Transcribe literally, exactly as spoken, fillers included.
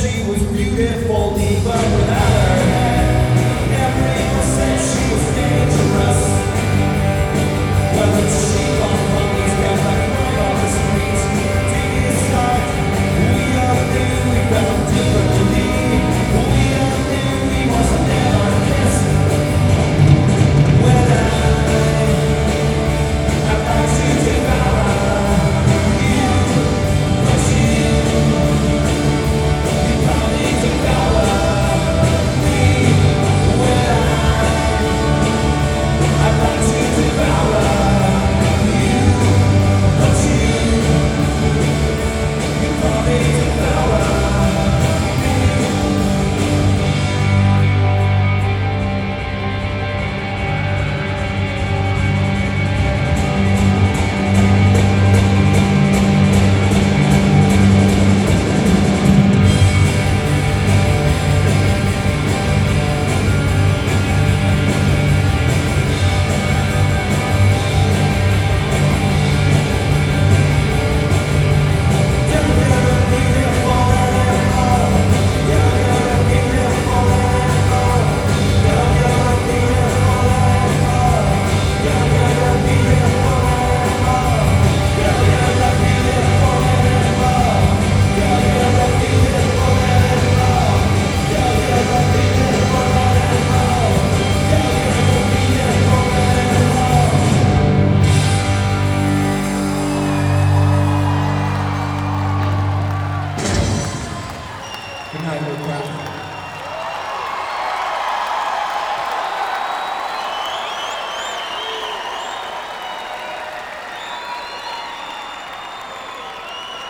she was beautiful even without her hair. Everyone said she was dangerous. Well, the sheep on ponies kept like right on the streets. Taking a start, we all knew we felt differently. We all knew we must never kiss. When I, I'd like to devour you, but you, you probably devour me. When I, I'd like to devour you, but you, you probably devour me. Good night, everybody.